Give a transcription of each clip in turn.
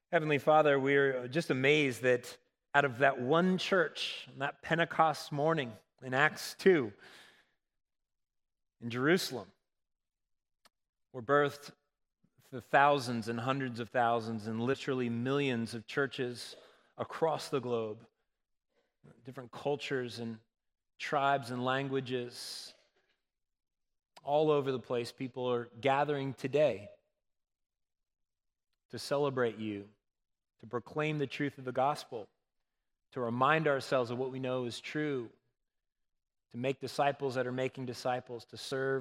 Heavenly Father, we're just amazed that out of that one church, on that Pentecost morning in Acts 2 in Jerusalem, were birthed the thousands and hundreds of thousands and literally millions of churches across the globe, different cultures and tribes and languages. All over the place, people are gathering today to celebrate you, to proclaim the truth of the gospel, to remind ourselves of what we know is true, to make disciples that are making disciples, to serve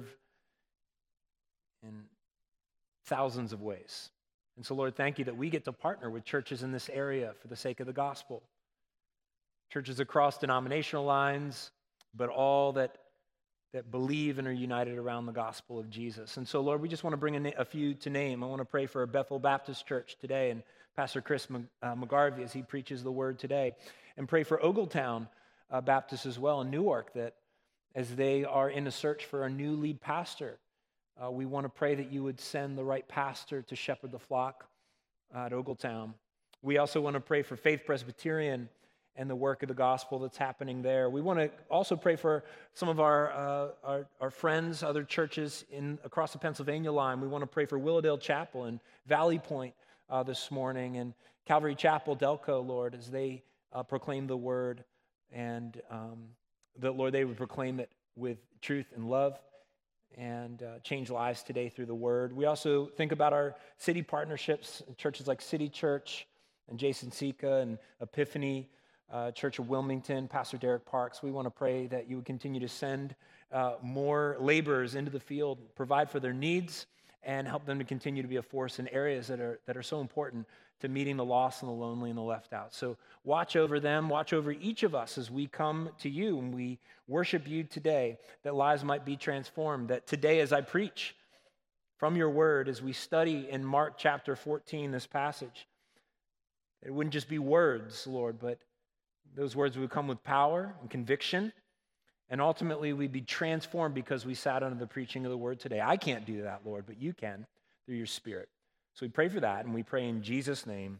in thousands of ways. And so, Lord, thank you that we get to partner with churches in this area for the sake of the gospel. Churches across denominational lines, but all that believe and are united around the gospel of Jesus. And so, Lord, we just want to bring a few to name. I want to pray for Bethel Baptist Church today and Pastor Chris McGarvey as he preaches the word today. And pray for Ogletown Baptist as well in Newark, that as they are in a search for a new lead pastor, we want to pray that you would send the right pastor to shepherd the flock at Ogletown. We also want to pray for Faith Presbyterian and the work of the gospel that's happening there. We want to also pray for some of our friends, other churches across the Pennsylvania line. We want to pray for Willowdale Chapel and Valley Point this morning, and Calvary Chapel, Delco, Lord, as they proclaim the word, and that, Lord, they would proclaim it with truth and love and change lives today through the word. We also think about our city partnerships, churches like City Church and Jason Sika and Epiphany Church of Wilmington, Pastor Derek Parks. We want to pray that you would continue to send more laborers into the field, provide for their needs, and help them to continue to be a force in areas that are so important to meeting the lost and the lonely and the left out. So watch over them, watch over each of us as we come to you and we worship you today, that lives might be transformed, that today as I preach from your word, as we study in Mark chapter 14, this passage, it wouldn't just be words, Lord, but those words would come with power and conviction, and ultimately we'd be transformed because we sat under the preaching of the word today. I can't do that, Lord, but you can through your Spirit. So we pray for that, and we pray in Jesus' name.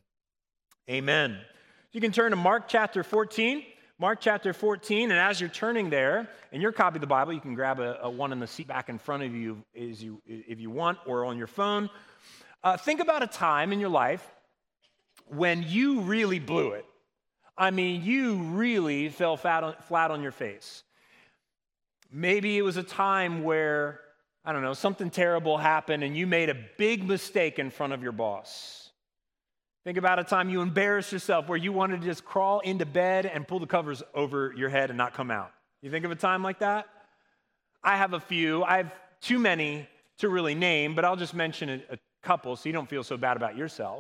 Amen. You can turn to Mark chapter 14. Mark chapter 14, and as you're turning there, in your copy of the Bible, you can grab a one in the seat back in front of you if you want, or on your phone. Think about a time in your life when you really blew it. I mean, you really fell flat on your face. Maybe it was a time where, I don't know, something terrible happened and you made a big mistake in front of your boss. Think about a time you embarrassed yourself where you wanted to just crawl into bed and pull the covers over your head and not come out. You think of a time like that? I have a few. I have too many to really name, but I'll just mention a couple so you don't feel so bad about yourself.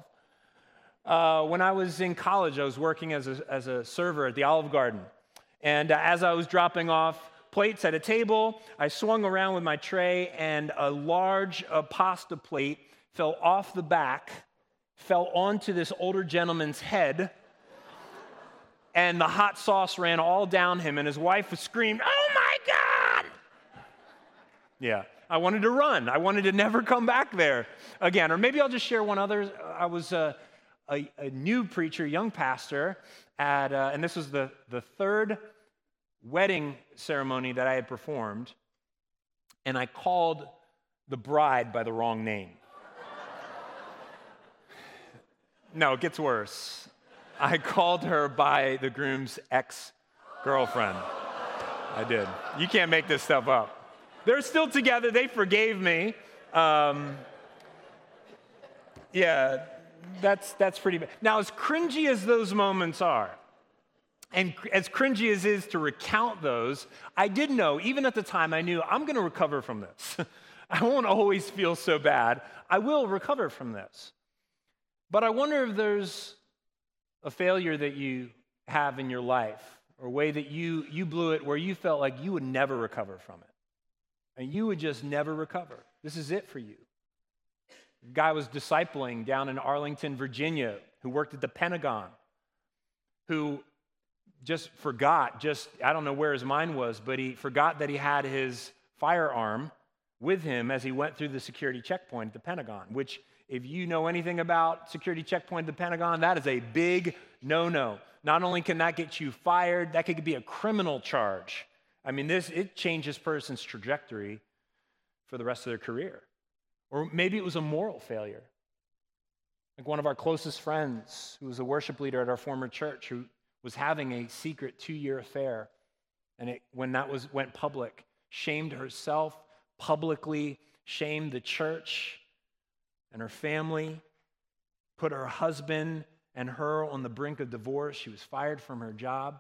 When I was in college, I was working as a server at the Olive Garden. And as I was dropping off plates at a table, I swung around with my tray, and a large pasta plate fell off the back, fell onto this older gentleman's head, and the hot sauce ran all down him, and his wife screamed, "Oh my God!" Yeah, I wanted to run. I wanted to never come back there again. Or maybe I'll just share one other. I was a new preacher, young pastor, and this was the third wedding ceremony that I had performed, and I called the bride by the wrong name. No, it gets worse. I called her by the groom's ex-girlfriend. I did. You can't make this stuff up. They're still together. They forgave me. Yeah. That's pretty bad. Now, as cringy as those moments are, and as cringy as it is to recount those, I did know, even at the time, I knew I'm going to recover from this. I won't always feel so bad. I will recover from this. But I wonder if there's a failure that you have in your life, or a way that you blew it where you felt like you would never recover from it. And you would just never recover. This is it for you. A guy was discipling down in Arlington, Virginia, who worked at the Pentagon, who just forgot, I don't know where his mind was, but he forgot that he had his firearm with him as he went through the security checkpoint at the Pentagon, which If you know anything about security checkpoint at the Pentagon, that is a big no-no. Not only can that get you fired, that could be a criminal charge. I mean, it changes a person's trajectory for the rest of their career. Or maybe it was a moral failure. Like one of our closest friends, who was a worship leader at our former church, who was having a secret 2-year affair. And when that went public, shamed herself publicly, shamed the church and her family, put her husband and her on the brink of divorce. She was fired from her job.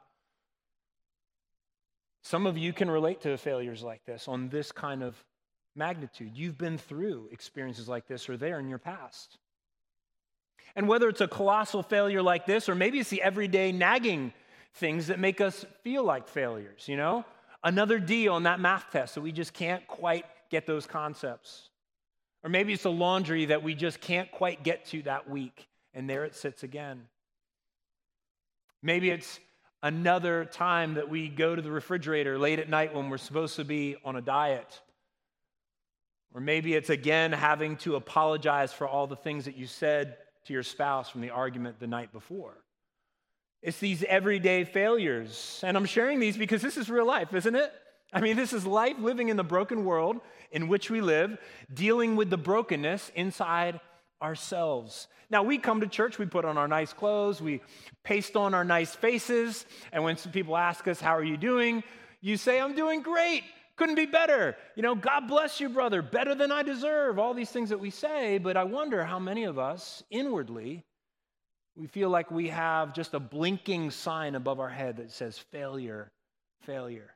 Some of you can relate to failures like this on this kind of magnitude. You've been through experiences like this or there in your past. And whether it's a colossal failure like this, or maybe it's the everyday nagging things that make us feel like failures, you know? Another D on that math test that we just can't quite get those concepts. Or maybe it's a laundry that we just can't quite get to that week, and there it sits again. Maybe it's another time that we go to the refrigerator late at night when we're supposed to be on a diet. Or maybe it's again having to apologize for all the things that you said to your spouse from the argument the night before. It's these everyday failures. And I'm sharing these because this is real life, isn't it? I mean, this is life living in the broken world in which we live, dealing with the brokenness inside ourselves. Now, we come to church, we put on our nice clothes, we paste on our nice faces, and when some people ask us, how are you doing? You say, I'm doing great. Couldn't be better. You know, God bless you, brother. Better than I deserve. All these things that we say, but I wonder how many of us inwardly, we feel like we have just a blinking sign above our head that says failure, failure.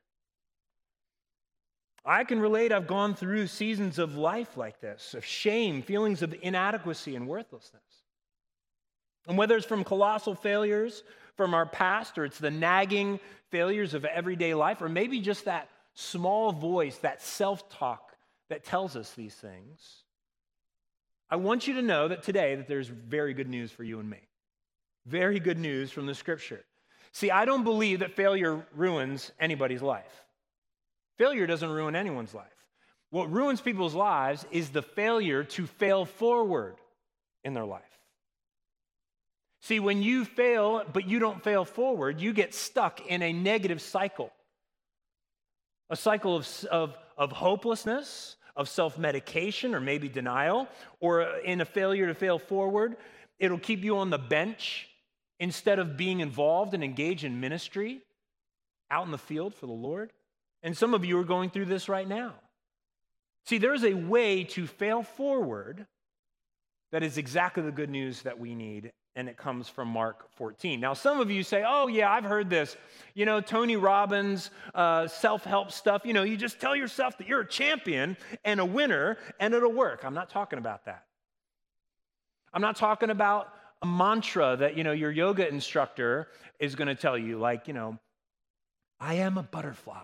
I can relate. I've gone through seasons of life like this, of shame, feelings of inadequacy and worthlessness. And whether it's from colossal failures from our past, or it's the nagging failures of everyday life, or maybe just that small voice, that self-talk that tells us these things, I want you to know that today that there's very good news for you and me. Very good news from the Scripture. See, I don't believe that failure ruins anybody's life. Failure doesn't ruin anyone's life. What ruins people's lives is the failure to fail forward in their life. See, when you fail, but you don't fail forward, you get stuck in a negative cycle. A cycle of hopelessness, of self-medication, or maybe denial, or in a failure to fail forward. It'll keep you on the bench instead of being involved and engaged in ministry out in the field for the Lord. And some of you are going through this right now. See, there's a way to fail forward that is exactly the good news that we need, and it comes from Mark 14. Now, some of you say, oh, yeah, I've heard this. You know, Tony Robbins, self-help stuff. You know, you just tell yourself that you're a champion and a winner, and it'll work. I'm not talking about that. I'm not talking about a mantra that, you know, your yoga instructor is going to tell you, like, you know, I am a butterfly,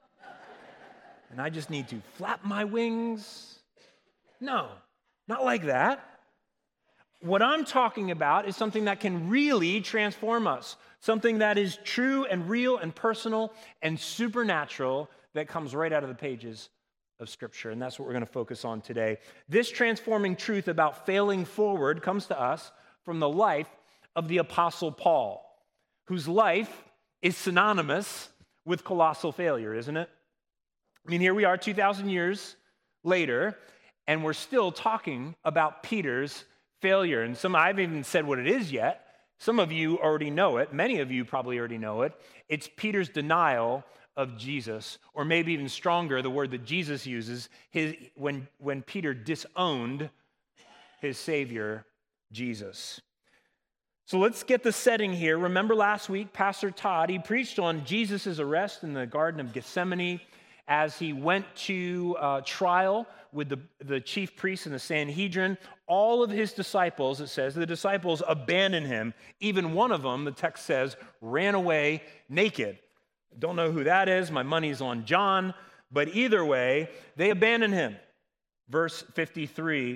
and I just need to flap my wings. No, not like that. What I'm talking about is something that can really transform us, something that is true and real and personal and supernatural that comes right out of the pages of Scripture, and that's what we're going to focus on today. This transforming truth about failing forward comes to us from the life of the Apostle Paul, whose life is synonymous with colossal failure, isn't it? I mean, here we are 2,000 years later, and we're still talking about Peter's failure. And I haven't even said what it is yet. Some of you already know it. Many of you probably already know it. It's Peter's denial of Jesus, or maybe even stronger, the word that Jesus uses, when Peter disowned his Savior, Jesus. So let's get the setting here. Remember last week, Pastor Todd, he preached on Jesus' arrest in the Garden of Gethsemane as he went to trial with the chief priests and the Sanhedrin. All of his disciples, it says, the disciples abandoned him. Even one of them, the text says, ran away naked. Don't know who that is. My money's on John. But either way, they abandoned him. Verse 53,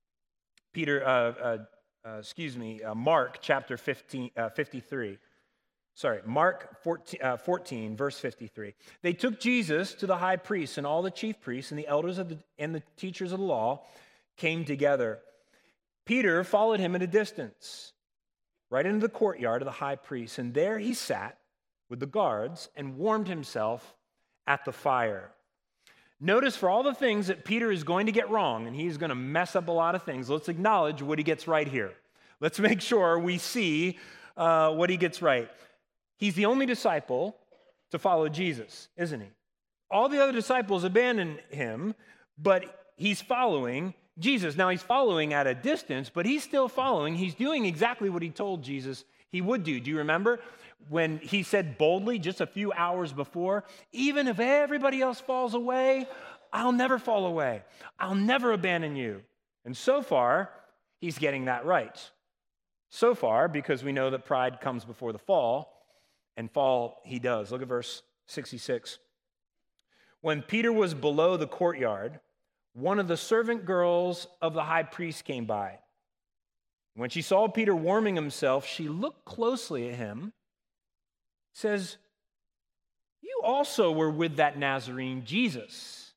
Mark chapter 53. Mark 14, verse 53. They took Jesus to the high priest, and all the chief priests and the elders and the teachers of the law came together. Peter followed him at a distance, right into the courtyard of the high priest, and there he sat with the guards and warmed himself at the fire. Notice for all the things that Peter is going to get wrong, and he's going to mess up a lot of things, let's acknowledge what he gets right here. Let's make sure we see what he gets right. He's the only disciple to follow Jesus, isn't he? All the other disciples abandoned him, but he's following Jesus. Now, he's following at a distance, but he's still following. He's doing exactly what he told Jesus he would do. Do you remember when he said boldly just a few hours before, even if everybody else falls away, I'll never fall away. I'll never abandon you. And so far, he's getting that right. So far, because we know that pride comes before the fall, and fall he does. Look at verse 66. When Peter was below the courtyard, one of the servant girls of the high priest came by. When she saw Peter warming himself, she looked closely at him, says, "You also were with that Nazarene Jesus."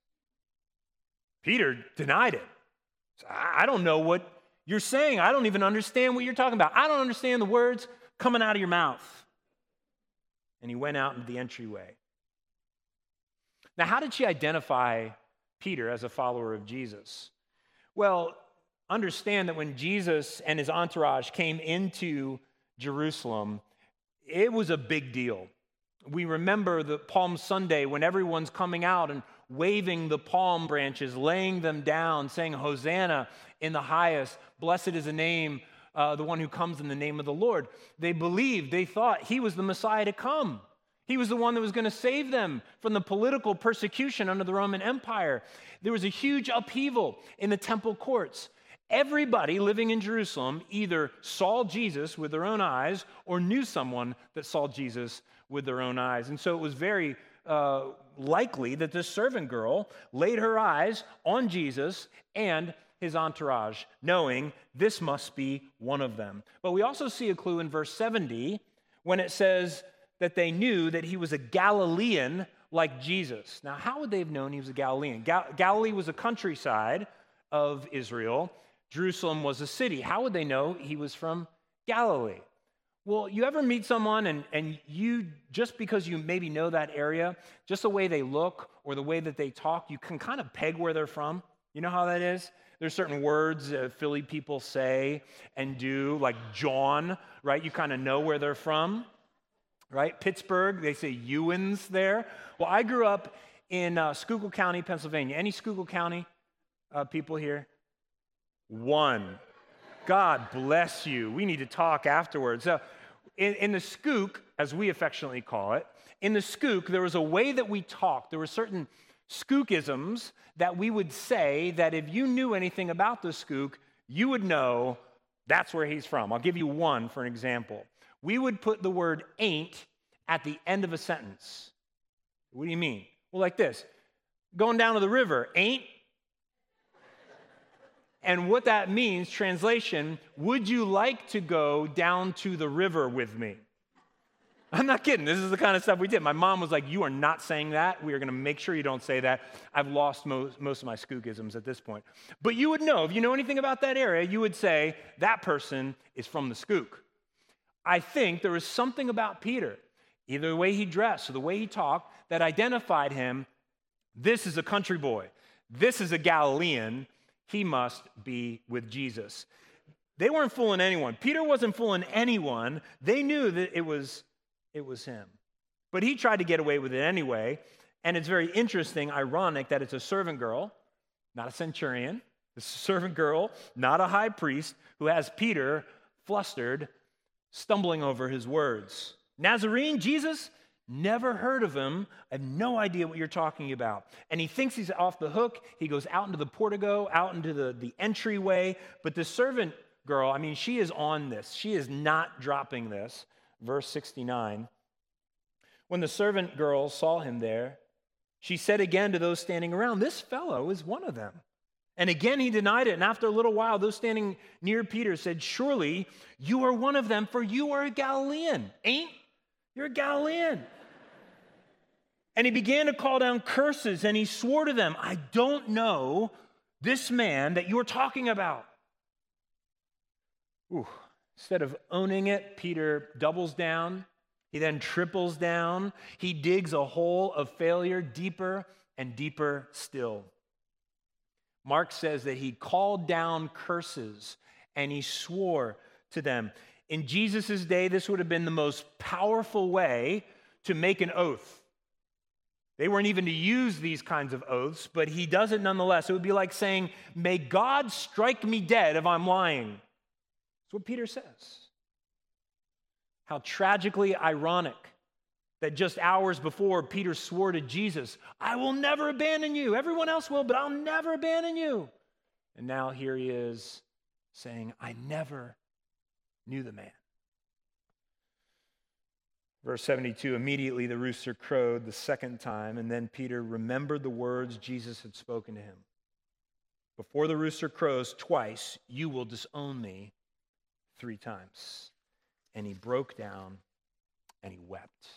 Peter denied it. I don't know what you're saying. I don't even understand what you're talking about. I don't understand the words coming out of your mouth. And he went out into the entryway. Now, how did she identify Peter as a follower of Jesus? Well, understand that when Jesus and his entourage came into Jerusalem, it was a big deal. We remember the Palm Sunday when everyone's coming out and waving the palm branches, laying them down, saying, "Hosanna in the highest, blessed is the name, the one who comes in the name of the Lord." They believed, they thought he was the Messiah to come. He was the one that was going to save them from the political persecution under the Roman Empire. There was a huge upheaval in the temple courts. Everybody living in Jerusalem either saw Jesus with their own eyes or knew someone that saw Jesus with their own eyes. And so it was very likely that this servant girl laid her eyes on Jesus and his entourage, knowing this must be one of them. But we also see a clue in verse 70 when it says that they knew that he was a Galilean like Jesus. Now, how would they have known he was a Galilean? Galilee was a countryside of Israel. Jerusalem was a city. How would they know he was from Galilee? Well, you ever meet someone and you, just because you maybe know that area, just the way they look or the way that they talk, you can kind of peg where they're from? You know how that is? There's certain words Philly people say and do, like John, right? You kind of know where they're from, right? Pittsburgh, they say Ewans there. Well, I grew up in Schuylkill County, Pennsylvania. Any Schuylkill County people here? One. God bless you. We need to talk afterwards. So in the Skook, as we affectionately call it, in the Skook, there was a way that we talked. There were certain Skookisms that we would say that if you knew anything about the Skook, you would know that's where he's from. I'll give you one for an example. We would put the word ain't at the end of a sentence. What do you mean? Well, like this. Going down to the river, ain't. And what that means, translation, would you like to go down to the river with me? I'm not kidding. This is the kind of stuff we did. My mom was like, you are not saying that. We are going to make sure you don't say that. I've lost most of my Skookisms at this point. But you would know, if you know anything about that area, you would say, that person is from the Skook. I think there was something about Peter, either the way he dressed or the way he talked, that identified him. This is a country boy. This is a Galilean. He must be with Jesus. They weren't fooling anyone. Peter wasn't fooling anyone. They knew that it was him. But he tried to get away with it anyway. And it's very interesting, ironic, that it's a servant girl, not a centurion. It's a servant girl, not a high priest, who has Peter flustered, stumbling over his words. Nazarene, Jesus? Never heard of him. I have no idea what you're talking about. And he thinks he's off the hook. He goes out into the portico, out into the entryway. But the servant girl, I mean, she is on this. She is not dropping this. Verse 69. When the servant girl saw him there, she said again to those standing around, this fellow is one of them. And again he denied it. And after a little while, those standing near Peter said, surely you are one of them, for you are a Galilean. Ain't? You're a Galilean. And he began to call down curses, and he swore to them, I don't know this man that you're talking about. Ooh. Instead of owning it, Peter doubles down. He then triples down. He digs a hole of failure deeper and deeper still. Mark says that he called down curses and he swore to them. In Jesus' day, this would have been the most powerful way to make an oath. They weren't even to use these kinds of oaths, but he does it nonetheless. It would be like saying, "May God strike me dead if I'm lying." That's what Peter says. How tragically ironic that just hours before, Peter swore to Jesus, "I will never abandon you. Everyone else will, but I'll never abandon you." And now here he is saying, "I never knew the man." Verse 72, immediately the rooster crowed the second time, and then Peter remembered the words Jesus had spoken to him. "Before the rooster crows twice, you will disown me 3 times. And he broke down and he wept.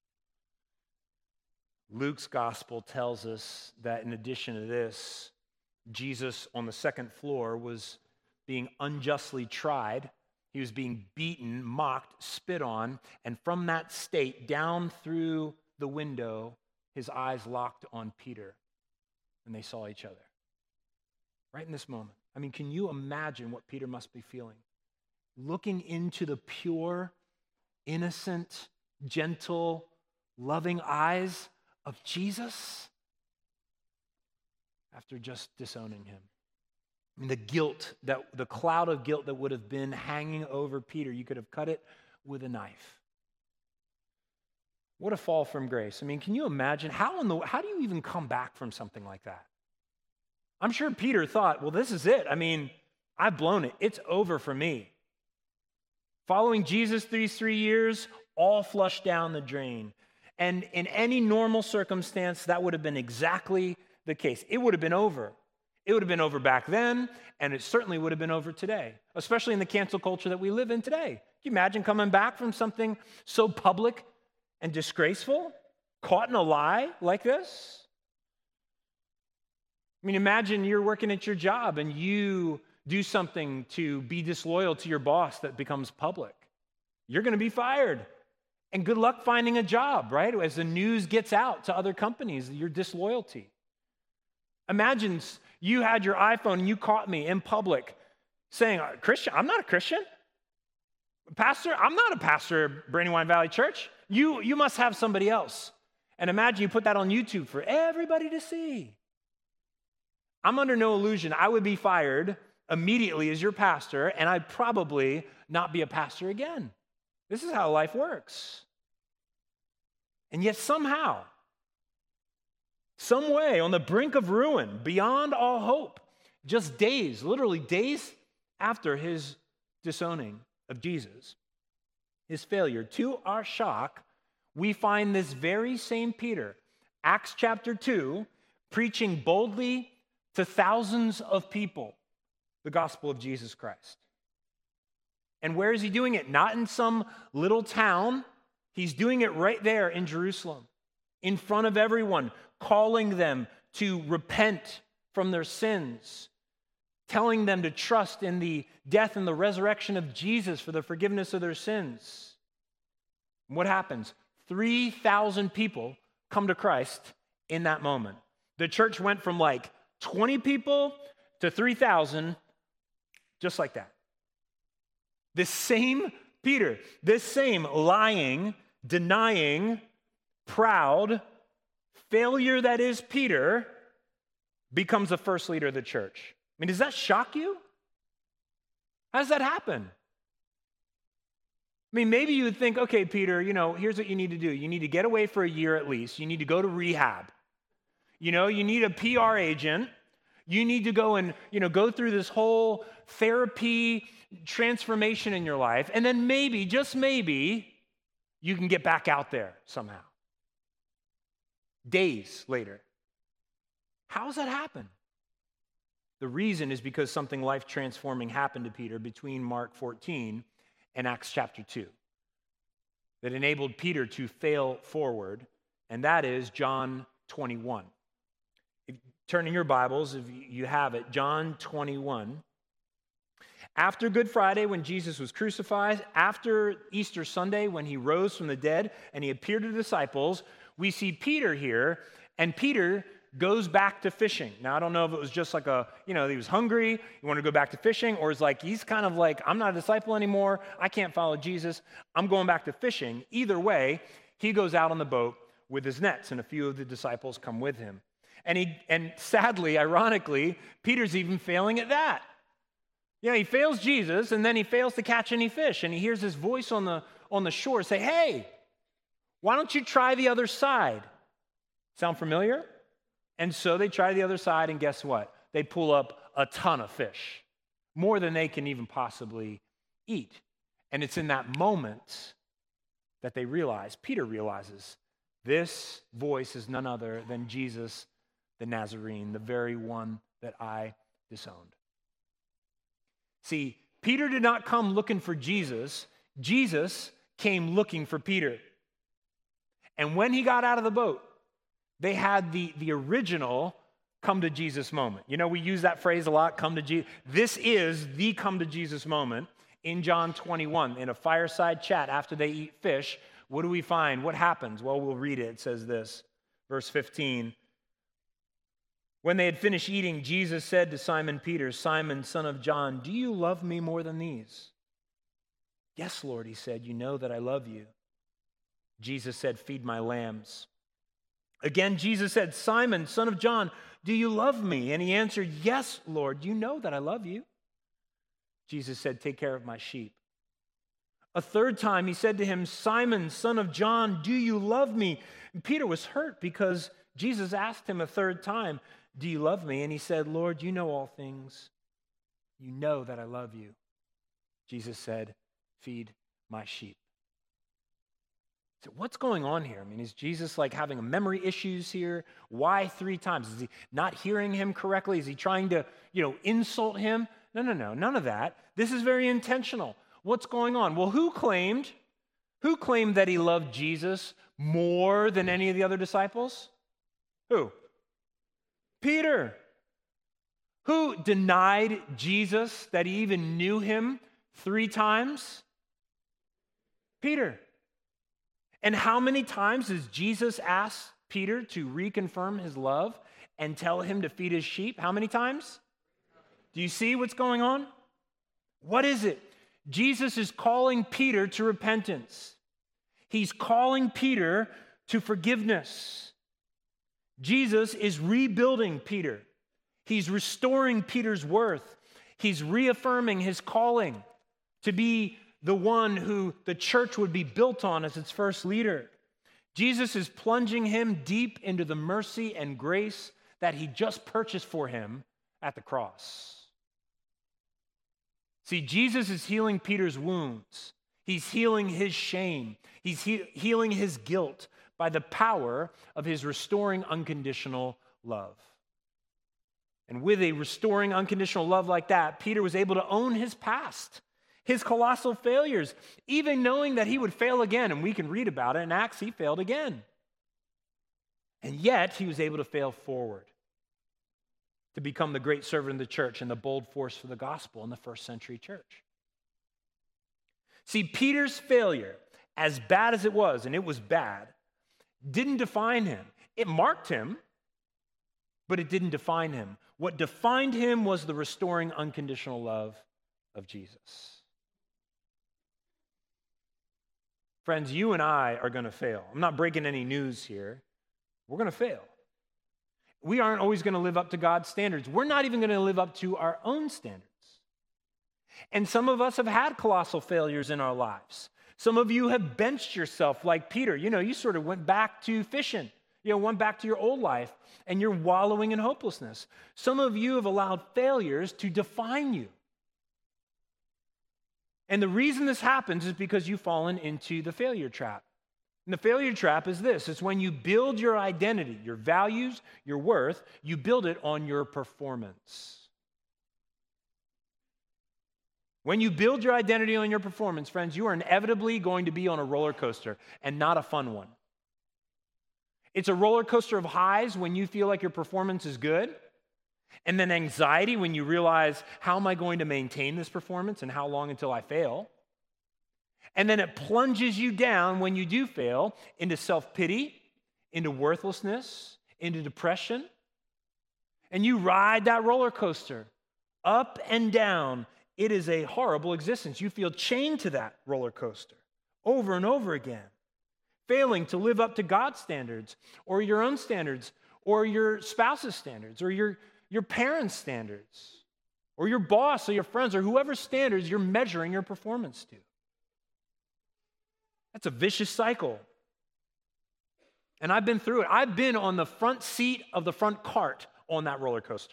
Luke's gospel tells us that in addition to this, Jesus on the second floor was being unjustly tried. He was being beaten, mocked, spit on, and from that state, down through the window, his eyes locked on Peter, and they saw each other. Right in this moment. I mean, can you imagine what Peter must be feeling? Looking into the pure, innocent, gentle, loving eyes of Jesus after just disowning him. I mean, the cloud of guilt that would have been hanging over Peter, you could have cut it with a knife. What a fall from grace. I mean, can you imagine how do you even come back from something like that? I'm sure Peter thought, well, this is it. I mean, I've blown it. It's over for me. Following Jesus these 3 years, all flushed down the drain. And in any normal circumstance, that would have been exactly the case. It would have been over. It would have been over back then, and it certainly would have been over today, especially in the cancel culture that we live in today. Can you imagine coming back from something so public and disgraceful, caught in a lie like this? I mean, imagine you're working at your job and you do something to be disloyal to your boss that becomes public. You're going to be fired. And good luck finding a job, right? As the news gets out to other companies, your disloyalty. Imagine you had your iPhone and you caught me in public saying, "Christian, I'm not a Christian. Pastor, I'm not a pastor at Brandywine Valley Church. You must have somebody else." And imagine you put that on YouTube for everybody to see. I'm under no illusion. I would be fired immediately as your pastor, and I'd probably not be a pastor again. This is how life works. And yet somehow, some way, on the brink of ruin, beyond all hope, just days, literally days after his disowning of Jesus, his failure, to our shock, we find this very same Peter, Acts chapter 2, preaching boldly to thousands of people the gospel of Jesus Christ. And where is he doing it? Not in some little town. He's doing it right there in Jerusalem, in front of everyone, calling them to repent from their sins, telling them to trust in the death and the resurrection of Jesus for the forgiveness of their sins. And what happens? 3,000 people come to Christ in that moment. The church went from like 20 people to 3,000, just like that. This same Peter, this same lying, denying, proud, failure that is Peter, becomes the first leader of the church. I mean, does that shock you? How does that happen? I mean, maybe you would think, okay, Peter, here's what you need to do. You need to get away for a year at least. You need to go to rehab. You need a PR agent. You need to go and, go through this whole therapy transformation in your life. And then maybe, just maybe, you can get back out there somehow. Days later. How does that happen? The reason is because something life-transforming happened to Peter between Mark 14 and Acts chapter 2 that enabled Peter to fail forward, and that is John 21. Turn in your Bibles, if you have it, John 21. After Good Friday, when Jesus was crucified, after Easter Sunday, when he rose from the dead and he appeared to the disciples, we see Peter here, and Peter goes back to fishing. Now, I don't know if it was just like he was hungry, he wanted to go back to fishing, or it's like he's kind of like, I'm not a disciple anymore, I can't follow Jesus, I'm going back to fishing. Either way, he goes out on the boat with his nets, and a few of the disciples come with him. And sadly, ironically, Peter's even failing at that. He fails Jesus, and then he fails to catch any fish, and he hears this voice on the shore say, hey, why don't you try the other side? Sound familiar? And so they try the other side, and guess what? They pull up a ton of fish, more than they can even possibly eat. And it's in that moment that Peter realizes, this voice is none other than Jesus the Nazarene, the very one that I disowned. See, Peter did not come looking for Jesus. Jesus came looking for Peter. And when he got out of the boat, they had the original come to Jesus moment. We use that phrase a lot, come to Jesus. This is the come to Jesus moment in John 21. In a fireside chat after they eat fish, what do we find? What happens? Well, we'll read it. It says this, verse 15. When they had finished eating, Jesus said to Simon Peter, Simon, son of John, do you love me more than these? Yes, Lord, he said, you know that I love you. Jesus said, feed my lambs. Again, Jesus said, Simon, son of John, do you love me? And he answered, yes, Lord, you know that I love you. Jesus said, take care of my sheep. A third time he said to him, Simon, son of John, do you love me? And Peter was hurt because Jesus asked him a third time, do you love me? And he said, Lord, you know all things. You know that I love you. Jesus said, feed my sheep. So what's going on here? Is Jesus like having memory issues here? Why 3 times? Is he not hearing him correctly? Is he trying to, insult him? No, none of that. This is very intentional. What's going on? Well, who claimed that he loved Jesus more than any of the other disciples? Who? Peter. Who denied Jesus that he even knew him 3 times? Peter. And how many times does Jesus ask Peter to reconfirm his love and tell him to feed his sheep? How many times? Do you see what's going on? What is it? Jesus is calling Peter to repentance. He's calling Peter to forgiveness. Jesus is rebuilding Peter. He's restoring Peter's worth. He's reaffirming his calling to be the one who the church would be built on as its first leader. Jesus is plunging him deep into the mercy and grace that he just purchased for him at the cross. See, Jesus is healing Peter's wounds. He's healing his shame. He's healing his guilt by the power of his restoring unconditional love. And with a restoring unconditional love like that, Peter was able to own his past, his colossal failures, even knowing that he would fail again. And we can read about it in Acts, he failed again. And yet, he was able to fail forward to become the great servant of the church and the bold force for the gospel in the first century church. See, Peter's failure, as bad as it was, and it was bad, didn't define him. It marked him, but it didn't define him. What defined him was the restoring unconditional love of Jesus. Friends, you and I are going to fail. I'm not breaking any news here. We're going to fail. We aren't always going to live up to God's standards. We're not even going to live up to our own standards. And some of us have had colossal failures in our lives. Some of you have benched yourself like Peter. You sort of went back to fishing. Went back to your old life, and you're wallowing in hopelessness. Some of you have allowed failures to define you. And the reason this happens is because you've fallen into the failure trap. And the failure trap is this. It's when you build your identity, your values, your worth, you build it on your performance. When you build your identity on your performance, friends, you are inevitably going to be on a roller coaster, and not a fun one. It's a roller coaster of highs when you feel like your performance is good, And then anxiety when you realize, how am I going to maintain this performance and how long until I fail? And then it plunges you down when you do fail into self-pity, into worthlessness, into depression. And you ride that roller coaster up and down. It is a horrible existence. You feel chained to that roller coaster over and over again, failing to live up to God's standards or your own standards or your spouse's standards or your parents' standards or your boss or your friends or whoever's standards you're measuring your performance to. That's a vicious cycle. And I've been through it. I've been on the front seat of the front cart on that roller coaster.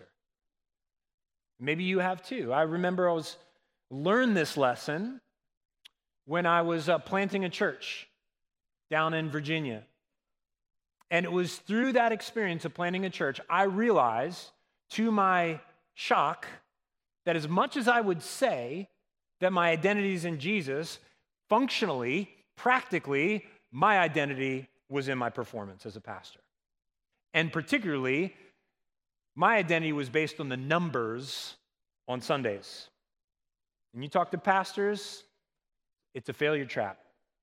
Maybe you have too. I remember I learned this lesson when I was planting a church down in Virginia. And it was through that experience of planting a church, I realized, to my shock, that as much as I would say that my identity is in Jesus, functionally, practically, my identity was in my performance as a pastor. And particularly, my identity was based on the numbers on Sundays. And you talk to pastors, it's a failure trap.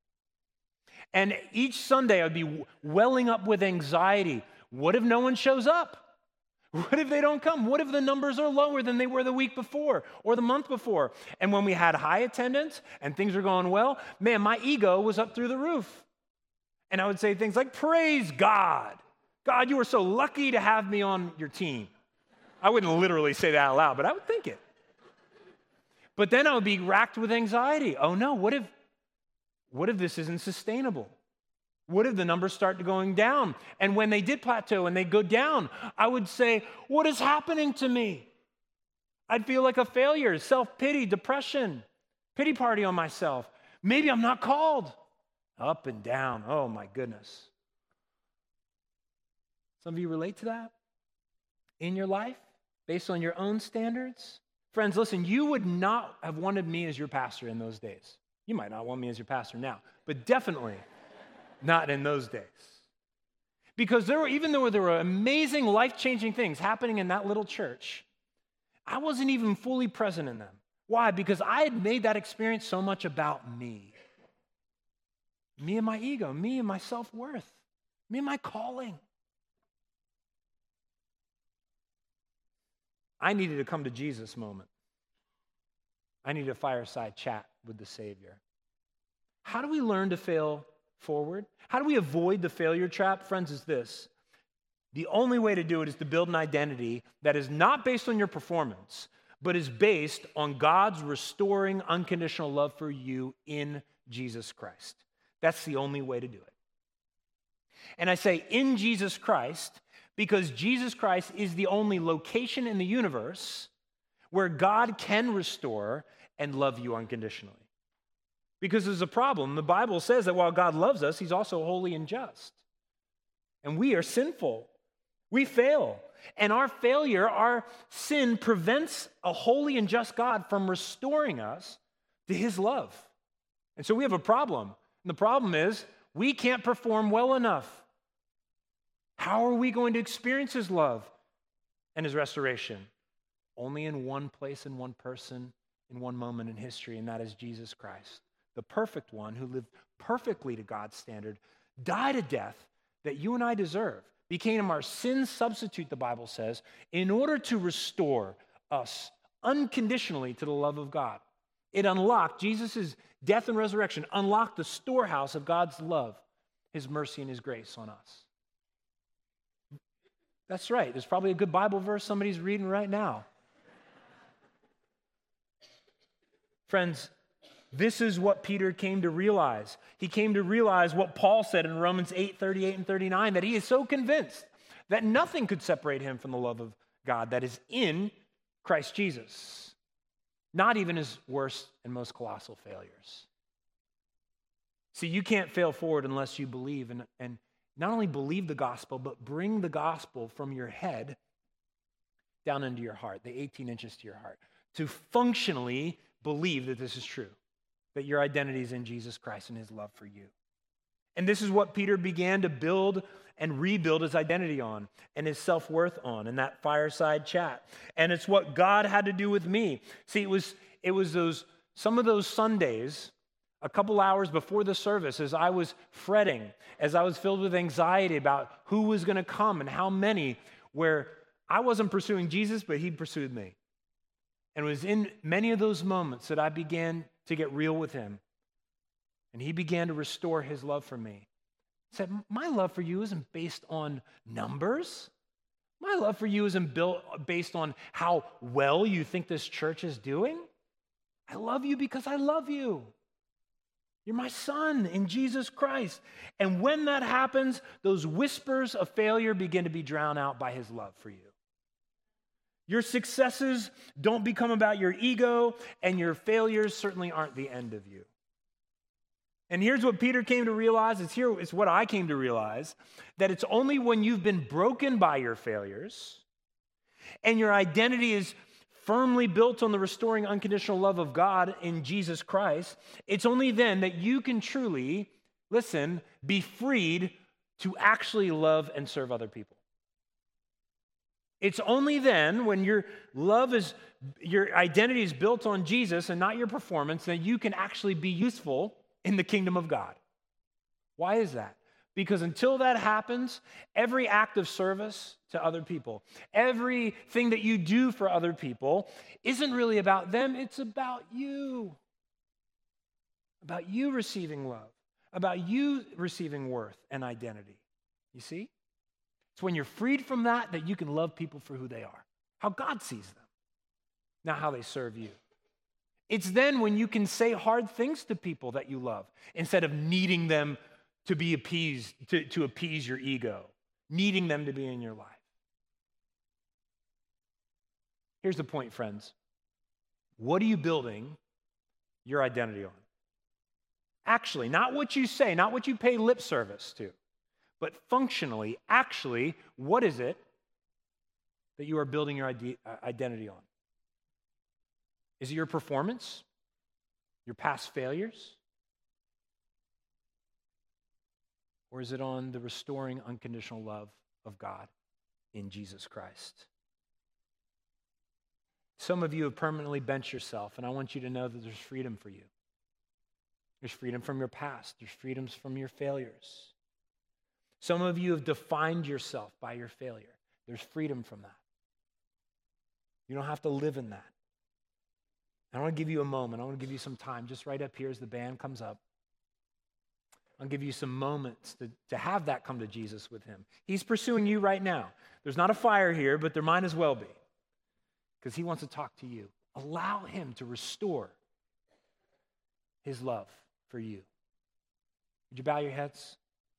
And each Sunday I would be welling up with anxiety. What if no one shows up? What if they don't come? What if the numbers are lower than they were the week before or the month before? And when we had high attendance and things were going well, man, my ego was up through the roof. And I would say things like, praise God. God, you were so lucky to have me on your team. I wouldn't literally say that out loud, but I would think it. But then I would be racked with anxiety. Oh no, what if this isn't sustainable? What if the numbers start going down? And when they did plateau and they go down, I would say, what is happening to me? I'd feel like a failure, self-pity, depression, pity party on myself. Maybe I'm not called. Up and down. Oh my goodness. Some of you relate to that in your life based on your own standards? Friends, listen, you would not have wanted me as your pastor in those days. You might not want me as your pastor now, but definitely not in those days. Because even though there were amazing, life-changing things happening in that little church, I wasn't even fully present in them. Why? Because I had made that experience so much about me. Me and my ego, me and my self-worth, me and my calling. I needed to come to Jesus moment. I needed a fireside chat with the Savior. How do we learn to fail forward? How do we avoid the failure trap? Friends, is this. The only way to do it is to build an identity that is not based on your performance, but is based on God's restoring unconditional love for you in Jesus Christ. That's the only way to do it. And I say in Jesus Christ because Jesus Christ is the only location in the universe where God can restore and love you unconditionally. Because there's a problem. The Bible says that while God loves us, he's also holy and just. And we are sinful. We fail. And our failure, our sin prevents a holy and just God from restoring us to his love. And so we have a problem. And the problem is we can't perform well enough. How are we going to experience his love and his restoration? Only in one place and one person in one moment in history, and that is Jesus Christ, the perfect one who lived perfectly to God's standard, died a death that you and I deserve, became our sin substitute, the Bible says, in order to restore us unconditionally to the love of God. It unlocked Jesus' death and resurrection, unlocked the storehouse of God's love, his mercy and his grace on us. That's right. There's probably a good Bible verse somebody's reading right now. Friends, this is what Peter came to realize. He came to realize what Paul said in Romans 8:38 and 39, that he is so convinced that nothing could separate him from the love of God that is in Christ Jesus, not even his worst and most colossal failures. See, you can't fail forward unless you believe, and not only believe the gospel, but bring the gospel from your head down into your heart, the 18 inches to your heart, to functionally believe that this is true, that your identity is in Jesus Christ and his love for you. And this is what Peter began to build and rebuild his identity on and his self-worth on in that fireside chat. And it's what God had to do with me. See, it was some of those Sundays, a couple hours before the service, as I was fretting, as I was filled with anxiety about who was going to come and how many, where I wasn't pursuing Jesus, but he pursued me. And it was in many of those moments that I began to get real with him. And he began to restore his love for me. He said, my love for you isn't based on numbers. My love for you isn't based on how well you think this church is doing. I love you because I love you. You're my son in Jesus Christ. And when that happens, those whispers of failure begin to be drowned out by his love for you. Your successes don't become about your ego, and your failures certainly aren't the end of you. And here's what Peter came to realize, it's what I came to realize, that it's only when you've been broken by your failures and your identity is firmly built on the restoring unconditional love of God in Jesus Christ, it's only then that you can truly, listen, be freed to actually love and serve other people. It's only then when your identity is built on Jesus and not your performance that you can actually be useful in the kingdom of God. Why is that? Because until that happens, every act of service to other people, everything that you do for other people isn't really about them, it's about you. About you receiving love, about you receiving worth and identity. You see? It's when you're freed from that you can love people for who they are, how God sees them, not how they serve you. It's then when you can say hard things to people that you love instead of needing them to be appeased, to appease your ego, needing them to be in your life. Here's the point, friends. What are you building your identity on? Actually, not what you say, not what you pay lip service to, but functionally, actually, what is it that you are building your identity on? Is it your performance? Your past failures? Or is it on the restoring unconditional love of God in Jesus Christ? Some of you have permanently bent yourself, and I want you to know that there's freedom for you. There's freedom from your past. There's freedoms from your failures. Some of you have defined yourself by your failure. There's freedom from that. You don't have to live in that. I want to give you a moment. I want to give you some time just right up here as the band comes up. I'll give you some moments to have that come to Jesus with him. He's pursuing you right now. There's not a fire here, but there might as well be, because he wants to talk to you. Allow him to restore his love for you. Would you bow your heads?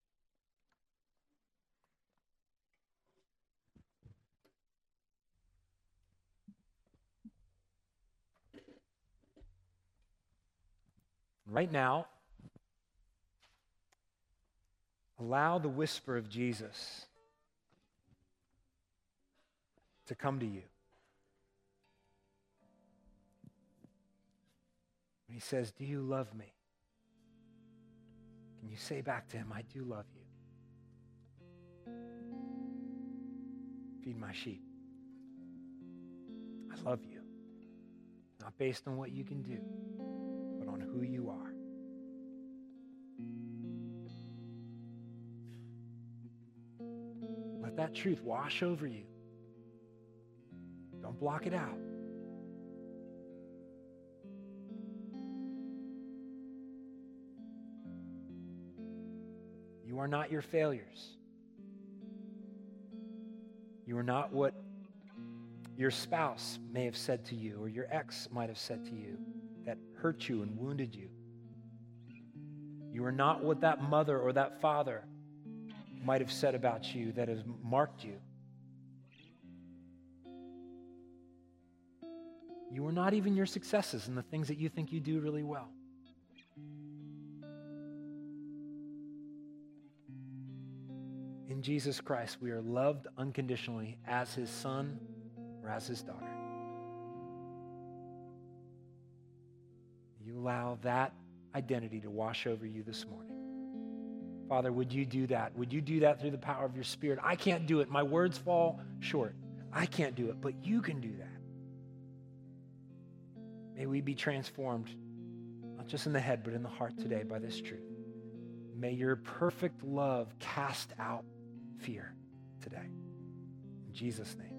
Right now, allow the whisper of Jesus to come to you. When he says, "Do you love me?" Can you say back to him, "I do love you. Feed my sheep. I love you." Not based on what you can do, but on who you are. Let that truth wash over you. Don't block it out. You are not your failures. You are not what your spouse may have said to you or your ex might have said to you that hurt you and wounded you. You are not what that mother or that father might have said about you that has marked you. You are not even your successes and the things that you think you do really well. In Jesus Christ, we are loved unconditionally as his son or as his daughter. You allow that identity to wash over you this morning. Father, would you do that? Would you do that through the power of your Spirit? I can't do it. My words fall short. I can't do it, but you can do that. May we be transformed, not just in the head, but in the heart today by this truth. May your perfect love cast out fear today. In Jesus' name.